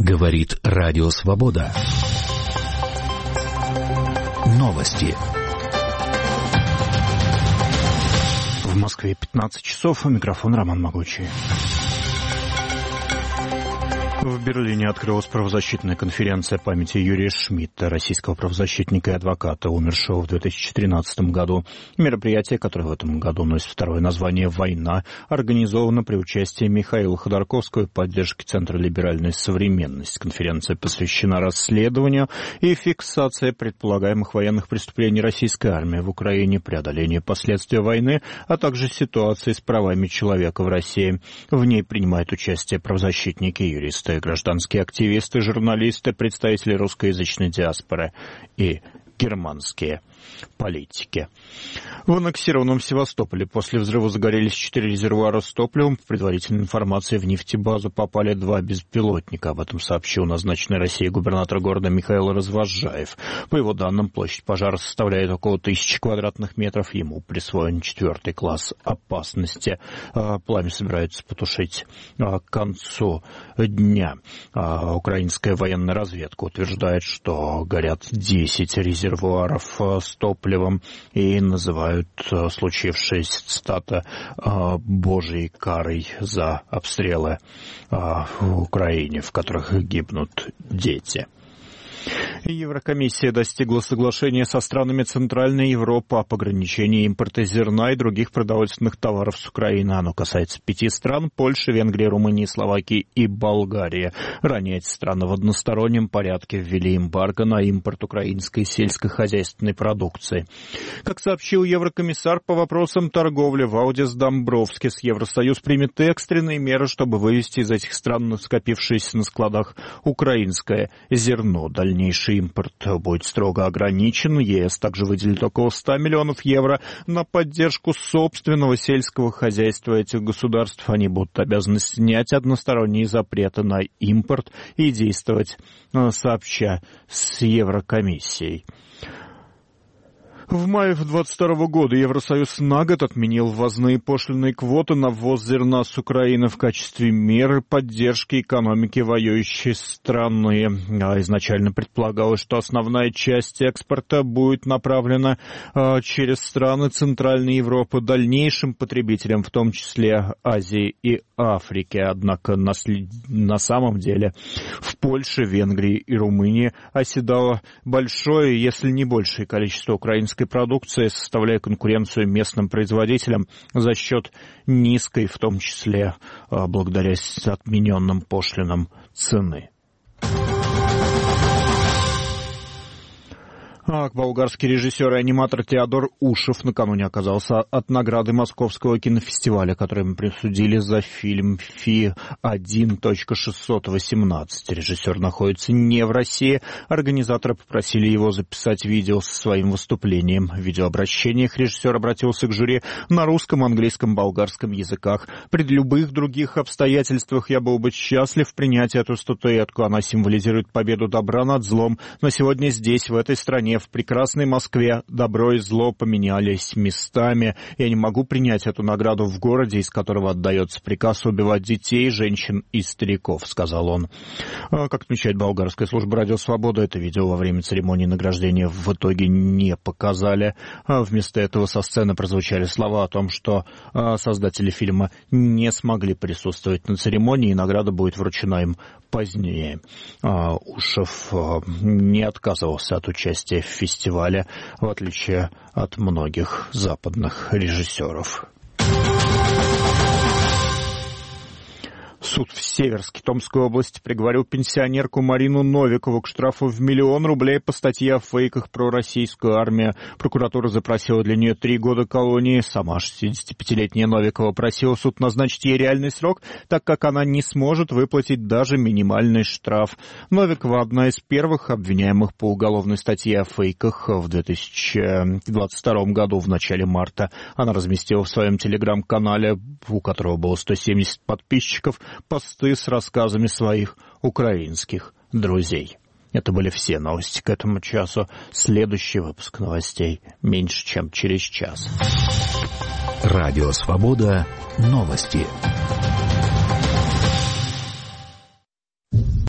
Говорит Радио Свобода. Новости. В Москве 15 часов. Микрофон Роман Могучий. В Берлине открылась правозащитная конференция памяти Юрия Шмидта, российского правозащитника и адвоката, умершего в 2013 году. Мероприятие, которое в этом году носит второе название «Война», организовано при участии Михаила Ходорковского и поддержки Центра «Либеральная современность». Конференция посвящена расследованию и фиксации предполагаемых военных преступлений российской армии в Украине, преодолению последствий войны, а также ситуации с правами человека в России. В ней принимают участие правозащитники, юристы, гражданские активисты, журналисты, представители русскоязычной диаспоры и германские политики. В аннексированном Севастополе после взрыва загорелись 4 резервуара с топливом. По предварительной информации, в нефтебазу попали 2 беспилотника. Об этом сообщил назначенный Россией губернатор города Михаил Развозжаев. По его данным, площадь пожара составляет около 1000 квадратных метров. Ему присвоен 4 класс опасности. Пламя собираются потушить к концу дня. Украинская военная разведка утверждает, что горят 10 резервуаров с топливом и называют случившееся, цитата, «божьей карой за обстрелы в Украине, в которых гибнут дети». Еврокомиссия достигла соглашения со странами Центральной Европы об ограничении импорта зерна и других продовольственных товаров с Украины. Оно касается 5 стран: Польши, Венгрии, Румынии, Словакии и Болгарии. Ранее эти страны в одностороннем порядке ввели эмбарго на импорт украинской сельскохозяйственной продукции. Как сообщил еврокомиссар по вопросам торговли Валдис Домбровскис, Евросоюз примет экстренные меры, чтобы вывести из этих стран скопившееся на складах украинское зерно. Дальнейший импорт будет строго ограничен. ЕС также выделит около 100 миллионов евро на поддержку собственного сельского хозяйства этих государств. Они будут обязаны снять односторонние запреты на импорт и действовать сообща с Еврокомиссией. В мае 2022 года Евросоюз на год отменил ввозные пошлинные квоты на ввоз зерна с Украины в качестве меры поддержки экономики воюющей страны. Изначально предполагалось, что основная часть экспорта будет направлена через страны Центральной Европы дальнейшим потребителям, в том числе Азии и Африки. Однако на самом деле в Польше, Венгрии и Румынии оседало большое, если не большее количество украинской продукции, составляя конкуренцию местным производителям за счет низкой, в том числе благодаря отмененным пошлинам, цены. Болгарский режиссер и аниматор Теодор Ушев накануне оказался от награды Московского кинофестиваля, который ему присудили за фильм «Фи 1.618». Режиссер находится не в России. Организаторы попросили его записать видео со своим выступлением. В видеообращениях режиссер обратился к жюри на русском, английском, болгарском языках. «При любых других обстоятельствах я был бы счастлив принять эту статуэтку. Она символизирует победу добра над злом. Но сегодня здесь, в этой стране, в прекрасной Москве, добро и зло поменялись местами. Я не могу принять эту награду в городе, из которого отдается приказ убивать детей, женщин и стариков», — сказал он. Как отмечает болгарская служба «Радио Свобода», это видео во время церемонии награждения в итоге не показали. Вместо этого со сцены прозвучали слова о том, что создатели фильма не смогли присутствовать на церемонии, и награда будет вручена им позднее. Ушев не отказывался от участия в фестивале, в отличие от многих западных режиссеров. Суд в Северске Томской области приговорил пенсионерку Марину Новикову к штрафу в 1 000 000 рублей по статье о фейках про российскую армию. Прокуратура запросила для нее 3 года колонии. Сама 65-летняя Новикова просила суд назначить ей реальный срок, так как она не сможет выплатить даже минимальный штраф. Новикова — одна из первых обвиняемых по уголовной статье о фейках. В 2022 году, в начале марта, она разместила в своем телеграм-канале, у которого было 170 подписчиков, посты с рассказами своих украинских друзей. Это были все новости к этому часу. Следующий выпуск новостей меньше, чем через час. Радио Свобода. Новости.